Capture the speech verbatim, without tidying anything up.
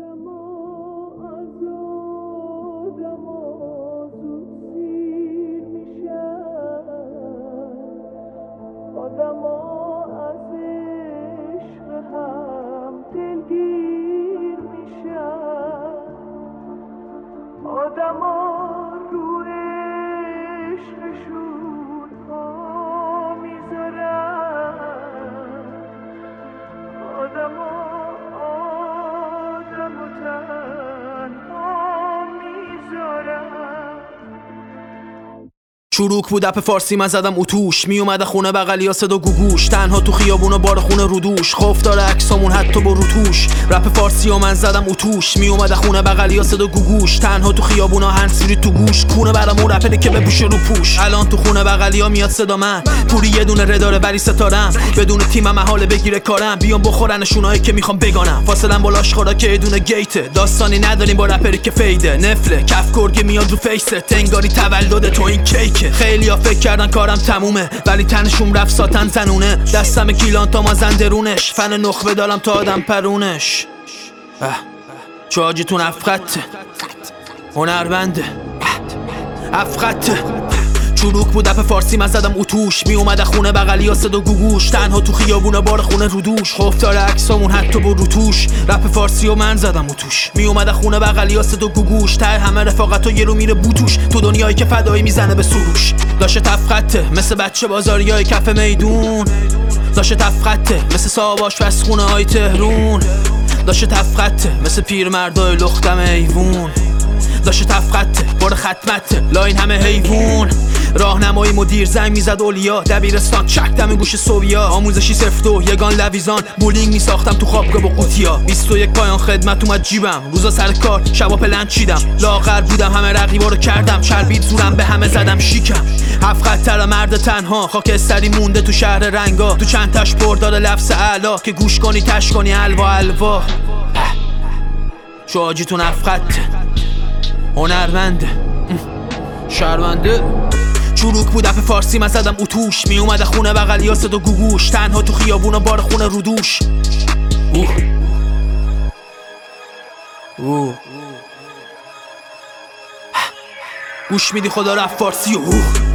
آدما از عشق هم دلگیر میشن، آدما رو عشقشون پا میذارن، آدما آدمو تنها میذارن. چروک بود اپ فارسی من زدم اتوش، می اومده خونه بغلیا صدا گوگوش، تنها تو خیابونا بار خونه رودوش، خوف داره عکسامون حتی با روتوش. رپ فارسی و من زدم اتوش، می اومده خونه بغلیا صدا گوگوش، تنها تو خیابونا هنسفری تو گوش، کونه برامون رپره که بپوشه رو پوش. الان تو خونه بغلیا میاد صدا من، پوری یه دونه رداره ولی ستارم، بدون تیمم محاله بگیره کارم، بیام بخورنشونایی که میخوام بگانم، فاصلم با لاشخورا که یه دونه گیته، داستانی نداریم با رپری که فیده، نفله کف گرگه میاد رو فیسه، تنگاری تولد تو این کیکه. خیلی ها فکر کردن کارم تمومه ولی تنشون رفت ساتن زنونه، دستم گیلان تا ما زندرونش، فن نخبه دارم تا آدم پرونش. چو حاجیتون افخطه هنرمنده افخطه. چروک بود اپ فارسی من زدم اتوش، می اومده خونه بغلیا صدا گوگوش، تنها تو خیابونا بار خونه رودوش، خوف داره عکسامون حتی با روتوش. رپ فارسی و من زدم اتوش، می اومده خونه بغلیا صدا گوگوش، ته همه رفاقتا یه رو میره بوتوش، تو دنیایی که فدایی میزنه به سروش. داشه تفخطه مثل بچه بازاریای کف میدون، داشه تفخطه مثل صاحباش پس خونه های تهرون، داشه تفخطه مثل پیرمردای لختم ایوون، داشه تفخطه بار ختمته لاین همه حیوون. راهنمایی مدیر زنگ میزد اولیا، دبیرستان چک دم گوش سویا، آموزشی صفر دو یگان لویزان، بولینگ میساختم تو خوابگاه با قوطیا، بیست و یک پایان خدمت اومد جیبم، روزا سر کار شبا پلنگ چیدم، لاغر بودم همه رقیبا رو کردم، چربید زورم به همه زدم شیکم. هفت تر مرد تنها خاکستری مونده تو شهر رنگا، تو چند تاش پردار لفظ اعلا که گوش کنی تش کنی الوا الوا. چو حاجیتون افخطه هنرمنده شرمنده. چروک بود اپ فارسی من زدم اتوش، می اومده خونه بغلیا صدا گوگوش، تنها تو خیابونا بار خونه رودوش. اوه اوه گوش میدی خدا رپ فارسی و اوه